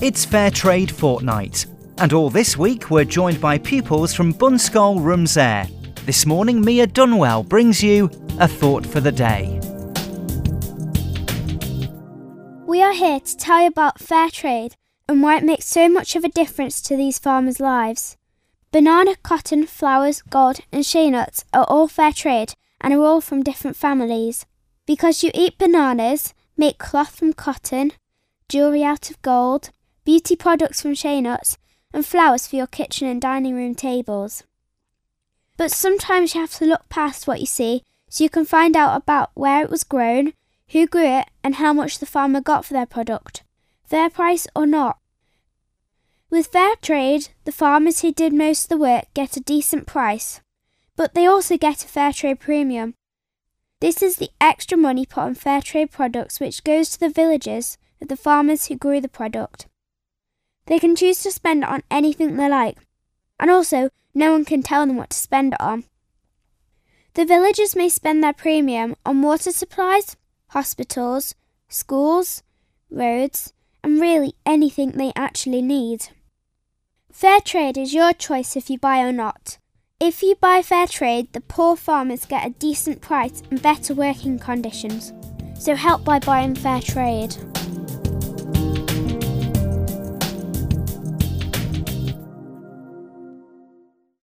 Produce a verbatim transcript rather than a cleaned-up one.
It's Fair Trade Fortnight, and all this week we're joined by pupils from Bunscoil Rumsayre. This morning Mia Dunwell brings you a thought for the day. We are here to tell you about fair trade and why it makes so much of a difference to these farmers' lives. Banana, cotton, flowers, gold and shea nuts are all fair trade and are all from different families. Because you eat bananas, make cloth from cotton, jewellery out of gold, beauty products from shea nuts, and flowers for your kitchen and dining room tables. But sometimes you have to look past what you see so you can find out about where it was grown, who grew it, and how much the farmer got for their product, fair price or not. With fair trade, the farmers who did most of the work get a decent price, but they also get a fair trade premium. This is the extra money put on fair trade products which goes to the villages of the farmers who grew the product. They can choose to spend it on anything they like, and also no one can tell them what to spend it on. The villagers may spend their premium on water supplies, hospitals, schools, roads, and really anything they actually need. Fair trade is your choice if you buy or not. If you buy fair trade, the poor farmers get a decent price and better working conditions. So help by buying fair trade.